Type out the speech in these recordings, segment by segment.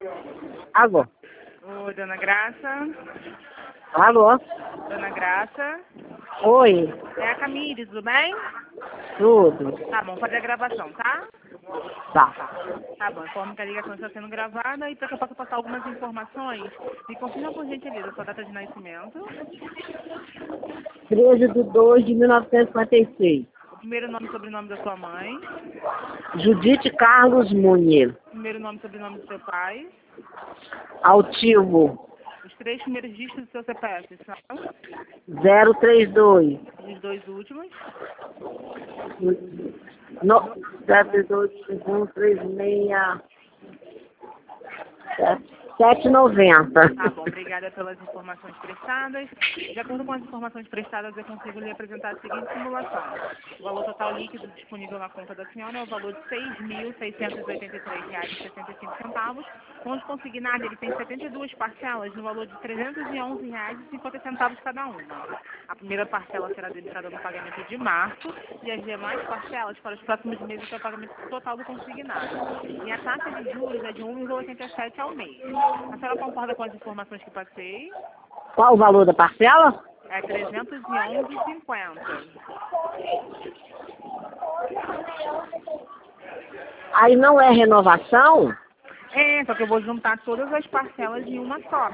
Alô? Oi, dona Graça. Alô? Dona Graça. Oi, É a Camille, tudo bem? tudo. Tá bom, fazer a gravação, tá? Tá. Tá bom, informe que a ligação está sendo gravada e para que eu possa passar algumas informações, me confirma por gentileza sua data de nascimento, 13/2/1956. o primeiro nome e sobrenome da sua mãe, Judite Carlos Munir. o primeiro nome e sobrenome do seu pai, Altivo os 3 primeiros dígitos do seu CPF são 032. os 2 últimos, No, 032, 136, 790. Tá bom, obrigada pelas informações prestadas. De acordo com as informações prestadas, eu consigo lhe apresentar a seguinte simulação. O valor total líquido disponível na conta da senhora é o valor de R$ 6.683,65, onde consignado ele tem 72 parcelas no valor de R$ 311,50 cada uma. A primeira parcela será debitada no pagamento de março e as demais parcelas para os próximos meses até o pagamento total do consignado. E a taxa de juros é de 1,87 ao mês. A senhora concorda com as informações que passei? Qual o valor da parcela? É 311,50. Aí não é renovação? É, só que eu vou juntar todas as parcelas em uma só.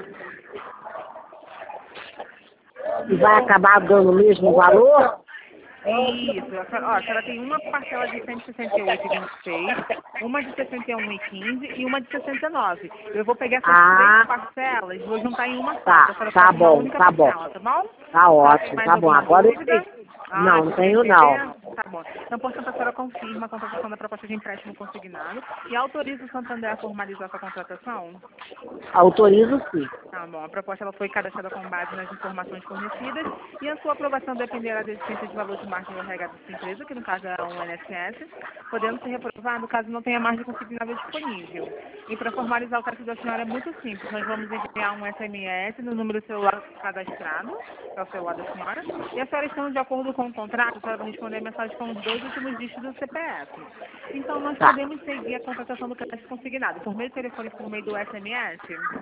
E vai acabar dando o mesmo valor? Isso. A senhora tem uma parcela de 168,26, uma de 61,15 e uma de 69. Eu vou pegar essas 3 parcelas e vou juntar em uma só. Tá, Então, a senhora tá paga uma bom, única tá bom. parcela, tá bom? Tá Tem ótimo, mais tá bom. alguma Agora eu dúvida? sei. Não, não tenho não. Tá bom. Então, portanto, a senhora confirma a contratação da proposta de empréstimo consignado e autoriza o Santander a formalizar essa contratação? Autorizo sim. Tá bom. A proposta ela foi cadastrada com base nas informações fornecidas e a sua aprovação dependerá da existência de valor de margem agregada da sua empresa, que no caso é um NSS, podendo ser reprovado caso não tenha margem consignável disponível. E para formalizar o caso da senhora é muito simples. Nós vamos enviar um SMS no número celular cadastrado, que é o celular da senhora, e a senhora estando de acordo com o contrato, a senhora vai responder a mensagem com os 2 últimos dígitos do CPF. Então, nós Tá. podemos seguir a contratação do crédito consignado por meio do telefone por meio do SMS.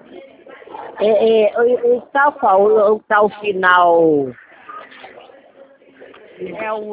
Tal qual, o tal final. É o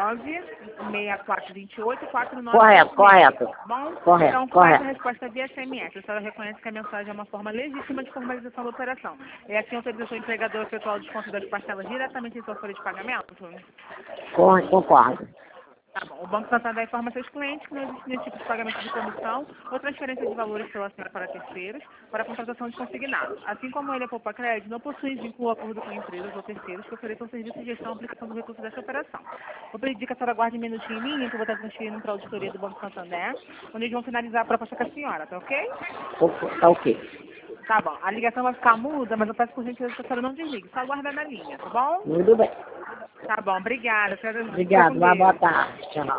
96428-4926. Correto. Bom? Correto, Então, com essa correto. resposta via SMS, a senhora reconhece que a mensagem é uma forma legítima de formalização da operação. É assim autoriza o empregador a efetuar o desconto das parcelas diretamente em sua folha de pagamento? Concordo. Tá bom. O Banco Santander informa seus clientes que não existe nenhum tipo de pagamento de comissão ou transferência de valores pela senhora para terceiros para a contratação de consignado. Assim como ele, a Poupa Crédito, não possui vínculo ou acordo com empresas ou terceiros que ofereçam serviço de gestão e aplicação do recurso dessa operação. Vou pedir que a senhora guarde um minutinho em linha, que eu vou estar transferindo para a auditoria do Banco Santander, onde eles vão finalizar a proposta com a senhora, tá ok? Tá ok. Tá bom. A ligação vai ficar muda, mas eu peço por gentileza que a senhora não desligue. Só aguarda na linha, tá bom? Tudo bem. Tá bom. Obrigada. A senhora fica Obrigado. com Boa Deus. tarde. Tchau.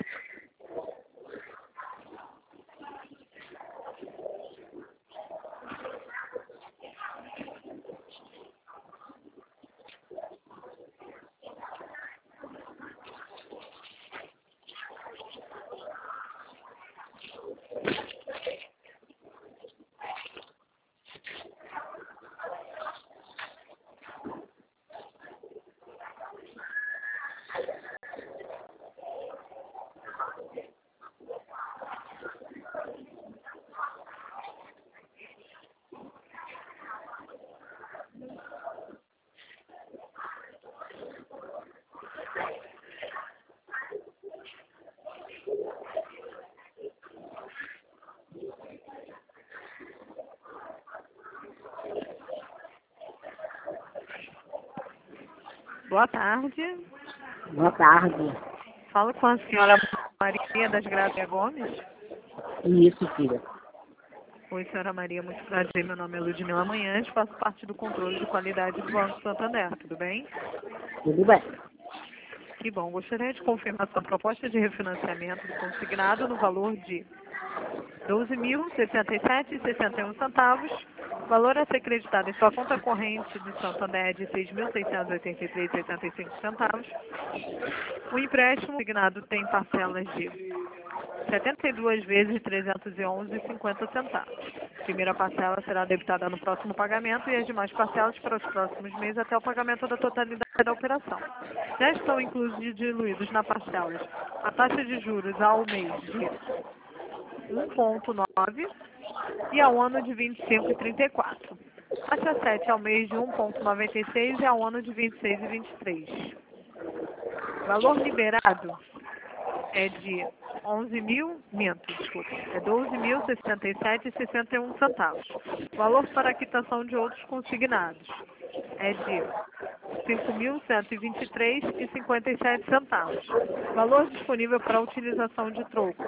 Boa tarde. Boa tarde. Falo com a senhora Maria das Graças Gomes. Isso, filha. Oi, senhora Maria, muito prazer. Meu nome é Ludmila Manhães, faço parte do controle de qualidade do Banco Santander, tudo bem? Tudo bem. Que bom. Gostaria de confirmar sua proposta de refinanciamento do consignado no valor de R$ 12.067,61, valor a ser creditado em sua conta corrente de Santander de R$ 6.683,85. O empréstimo consignado tem parcelas de 72 vezes R$ 311,50. A primeira parcela será debitada no próximo pagamento e as demais parcelas para os próximos meses até o pagamento da totalidade da operação. Já estão inclusos e diluídos na parcelas a taxa de juros ao mês de 1,9 e ao ano de 25,34. Taxa 7 ao mês de 1,96 e ao ano de 26,23. Valor liberado é de 12.067,61 centavos. Valor para quitação de outros consignados é de 5.123,57 centavos. Valor disponível para utilização de troco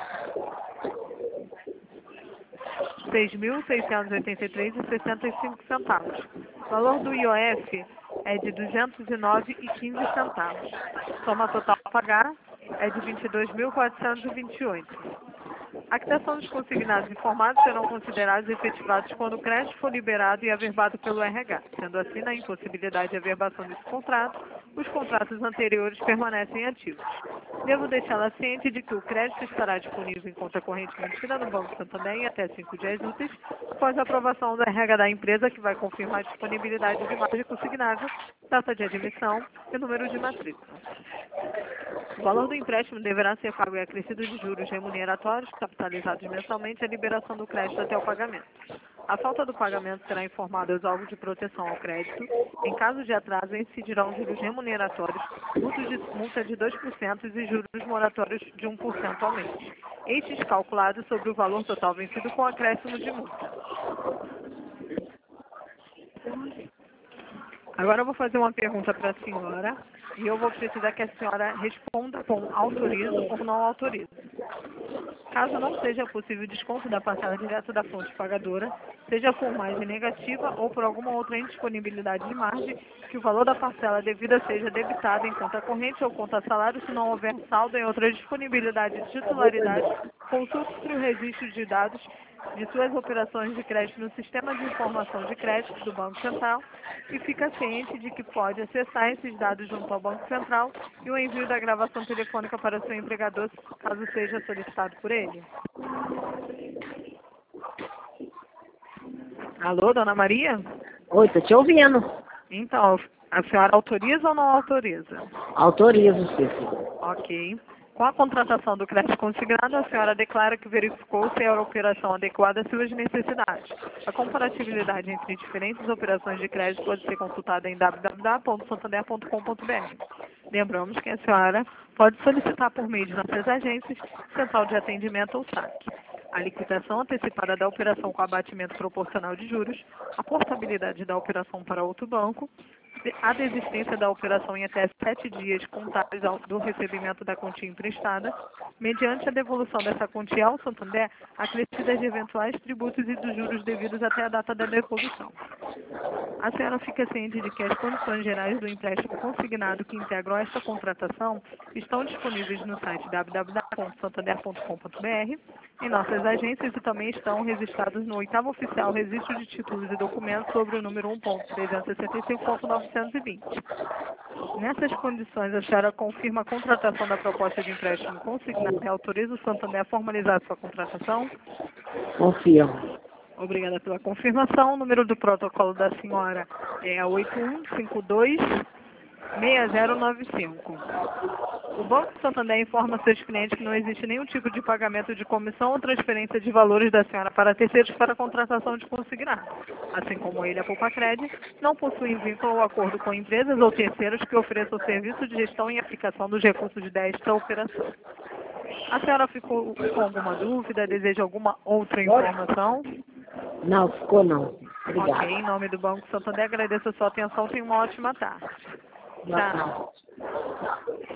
6.683,65 centavos. Valor do IOF é de 209,15 centavos. Soma total a pagar é de 22.428. A quitação dos consignados informados serão considerados efetivados quando o crédito for liberado e averbado pelo RH. Sendo assim, na impossibilidade de averbação desse contrato, os contratos anteriores permanecem ativos. Devo deixá-la ciente de que o crédito estará disponível em conta corrente mantida no Banco Santander em até 5 dias úteis, após a aprovação do RH da empresa, que vai confirmar a disponibilidade de margem consignável, data de admissão e número de matrícula. O valor do empréstimo deverá ser pago e acrescido de juros remuneratórios, capitalizados mensalmente, a liberação do crédito até o pagamento. A falta do pagamento será informada aos órgãos de proteção ao crédito. Em caso de atraso, incidirão juros remuneratórios, multa de 2% e juros moratórios de 1% ao mês. Estes calculados sobre o valor total vencido com acréscimo de multa. Agora eu vou fazer uma pergunta para a senhora e eu vou precisar que a senhora responda com autorizo ou não autorizo. Caso não seja possível desconto da parcela direta da fonte pagadora, seja por margem negativa ou por alguma outra indisponibilidade de margem, que o valor da parcela devida seja debitado em conta corrente ou conta salário se não houver saldo em outra disponibilidade de titularidade, consulte o registro de dados de suas operações de crédito no Sistema de Informação de Crédito do Banco Central e fica ciente de que pode acessar esses dados junto ao Banco Central e o envio da gravação telefônica para seu empregador, caso seja solicitado por ele. Alô, dona Maria? Oi, tô te ouvindo. Então, a senhora autoriza ou não autoriza? Autorizo, Cícero. Ok. Com a contratação do crédito consignado, a senhora declara que verificou se era a operação adequada às suas necessidades. A comparatibilidade entre diferentes operações de crédito pode ser consultada em www.santander.com.br. Lembramos que a senhora pode solicitar por meio de nossas agências, central de atendimento ou saque. A liquidação antecipada da operação com abatimento proporcional de juros, a portabilidade da operação para outro banco, a desistência da operação em até 7 dias contábeis do recebimento da quantia emprestada, mediante a devolução dessa quantia ao Santander, acrescidas de eventuais tributos e dos juros devidos até a data da devolução. A senhora fica ciente de que as condições gerais do empréstimo consignado que integram esta contratação estão disponíveis no site www.santander.com.br, em nossas agências e também estão registrados no 8º Oficial Registro de Títulos e Documentos sobre o número 1.365.920. Nessas condições, a senhora confirma a contratação da proposta de empréstimo consignado e autoriza o Santander a formalizar sua contratação? Confirmo. Obrigada pela confirmação. O número do protocolo da senhora é 8152-6095. O Banco Santander informa seus clientes que não existe nenhum tipo de pagamento de comissão ou transferência de valores da senhora para terceiros para a contratação de consignado. Assim como ele, a Poupa-Cred, não possui vínculo ou acordo com empresas ou terceiros que ofereçam serviço de gestão e aplicação dos recursos desta operação. A senhora ficou com alguma dúvida? Deseja alguma outra informação? Não, ficou não. Obrigada. Ok, em nome do Banco Santander, agradeço a sua atenção. Tenha uma ótima tarde. Boa Tchau. tarde.